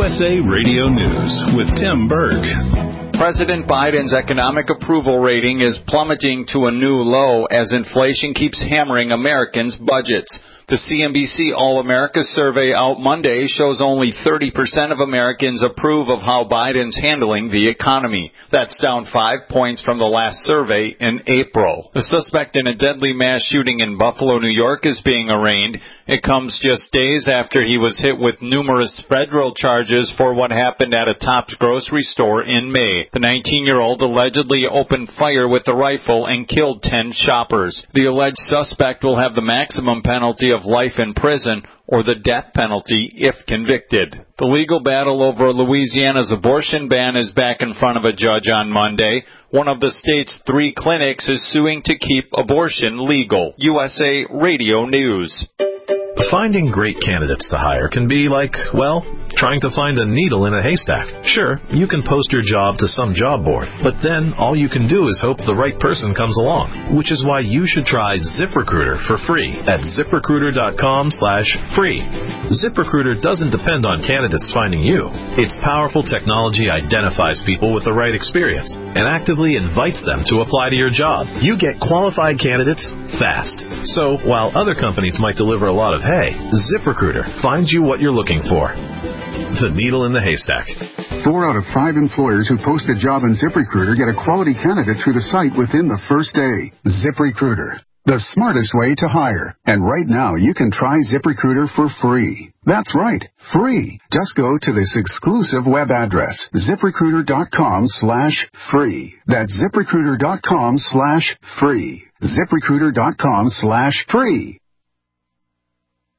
USA Radio News with Tim Berg. President Biden's economic approval rating is plummeting to a new low as inflation keeps hammering Americans' budgets. The CNBC All-America survey out Monday shows only 30% of Americans approve of how Biden's handling the economy. That's down 5 points from the last survey in April. The suspect in a deadly mass shooting in Buffalo, New York is being arraigned. It comes just days after he was hit with numerous federal charges for what happened at a Tops grocery store in May. The 19-year-old allegedly opened fire with a rifle and killed 10 shoppers. The alleged suspect will have the maximum penalty of life in prison or the death penalty if convicted. The legal battle over Louisiana's abortion ban is back in front of a judge on Monday. One of the state's 3 clinics is suing to keep abortion legal. USA Radio News. Finding great candidates to hire can be like, well, trying to find a needle in a haystack. Sure, you can post your job to some job board, but then all you can do is hope the right person comes along, which is why you should try ZipRecruiter for free at ZipRecruiter.com/free. ZipRecruiter doesn't depend on candidates finding you. Its powerful technology identifies people with the right experience and actively invites them to apply to your job. You get qualified candidates fast. So while other companies might deliver a lot of hay, ZipRecruiter finds you what you're looking for. The needle in the haystack. 4 out of 5 employers who post a job in ZipRecruiter get a quality candidate through the site within the first day. ZipRecruiter, the smartest way to hire. And right now, you can try ZipRecruiter for free. That's right, free. Just go to this exclusive web address, ZipRecruiter.com/free. That's ZipRecruiter.com/free. ZipRecruiter.com/free.